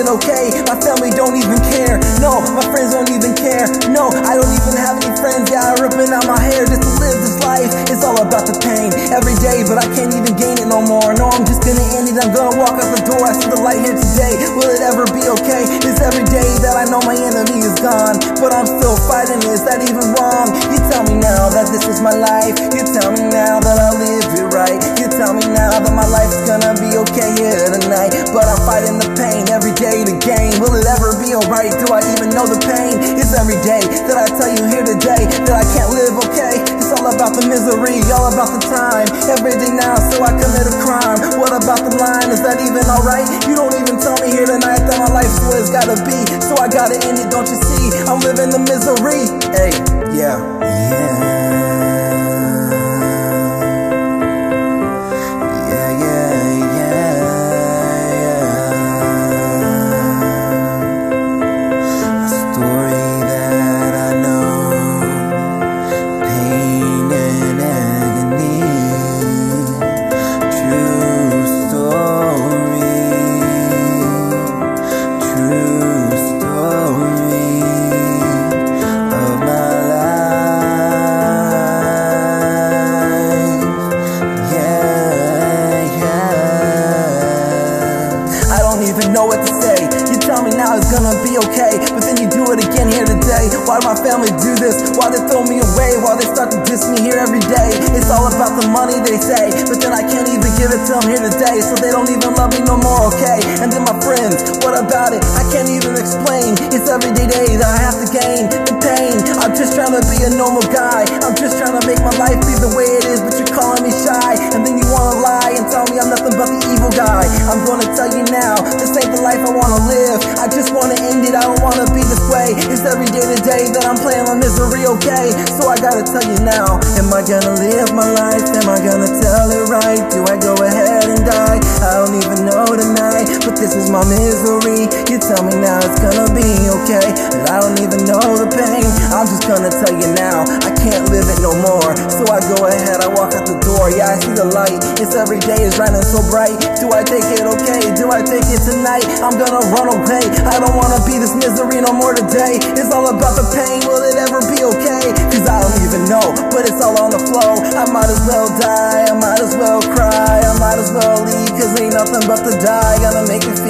it okay. My family don't even care. No, my friends don't even care. No, I don't even have any friends. Yeah, I'm ripping out my hair just to live this life. It's all about the pain every day, but I can't even gain it no more. No, I'm just gonna end it. I'm gonna walk out the door. I see the light here today. Will it ever be okay? It's every day that I know my enemy is gone, but I'm still fighting. Is that even wrong? You tell me now that this is my life. You tell me now that I live it right. You tell me now that my life's gonna be okay here tonight, but I'm fighting the pain every day to gain. Will it ever be alright? Do I even know the pain? It's every day that I tell you here today that I can't live okay. It's all about the misery, all about the time. Every day now, so I commit a crime. What about the line? Is that even alright? You don't even tell me here tonight that my life's the way it's gotta be, so I gotta end it, don't you see? I'm living the misery. Hey, yeah. Even know what to say. You tell me now it's gonna be okay, but then you do it again here today. Why do my family do this? Why they throw me away? Why they start to diss me here every day? It's all about the money, they say, but then I can't even give it to them here today, so they don't even love me no more, okay? And then my friends, what about it? I can't even explain. It's everyday day that I have to gain the pain. I'm just trying to be a normal guy. I'm just trying to make my life be the way it is, but you're calling me shy, and then you wanna lie and tell me I'm nothing but the evil guy. I'm gonna tell you now, this ain't the life I wanna live. I just wanna end it, I don't wanna be this way. It's every day to day that I'm playing my misery, okay? So I gotta tell you now, am I gonna live my life? Am I gonna tell it right? Do I go ahead and die? I don't even know tonight, but this is my misery. You tell me now it's gonna be okay, and I don't even know the pain. I'm just gonna tell you now, I can't live it no more. So I go ahead, I walk out the door. Yeah, I see the light, it's every day, it's shining so bright. Do I take it okay? Do I take it tonight? I'm gonna run away. I don't wanna be this misery no more today. It's all about the pain. Will it ever be okay? Cause I don't even know, but it's all on the flow. I might as well die, I might as well cry, I might as well leave, cause ain't nothing but to die. Gonna make it